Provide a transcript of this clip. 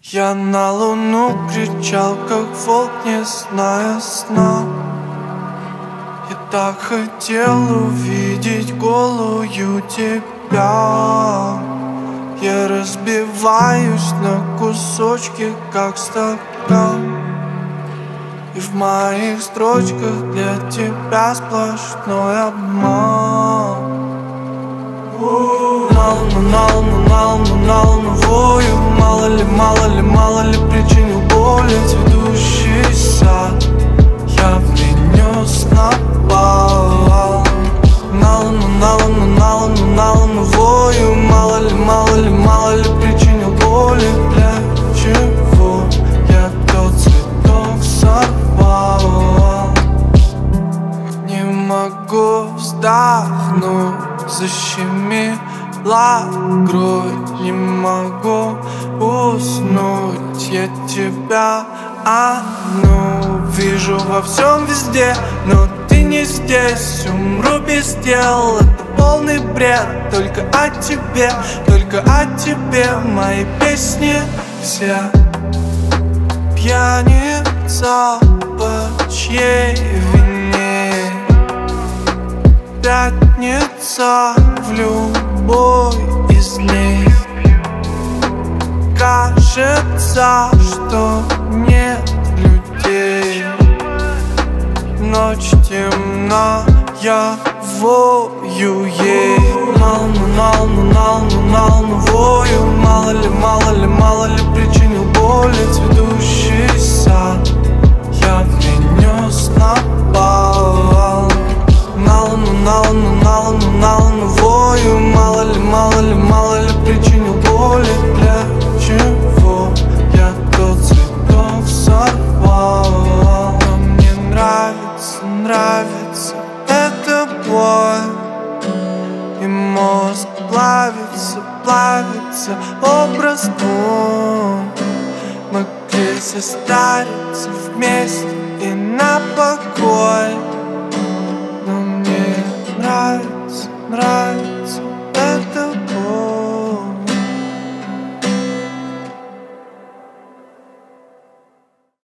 Я на луну кричал, как волк, не зная сна. Я так хотел увидеть голую тебя. Я разбиваюсь на кусочки, как стакан. И в моих строчках для тебя сплошной обман. На луну вою. Мало ли причинил боли цветущий сад. Я принес на бал. На луну вою. Мало ли причинил боли. Для чего я тот цветок сорвал? Не могу вздохнуть, защемила грудь. Не могу уснуть, я тебя одну вижу во всем везде, но ты не здесь. Умру без дел, это полный бред. Только о тебе мои песни все. Пьяница, по чьей вине? Пятница в любой из дней. Кажется, что нет людей. Ночь темна, я вою ей. На луну вою. Мало ли причинил боли цветущий сад. Я принес на бал. На луну вою. Мало ли причинил боли. Для чего я тот цветок сорвал? Но мне нравится эта боль. И мозг плавится образ твой. Могли состариться вместе и на покой. Но мне нравится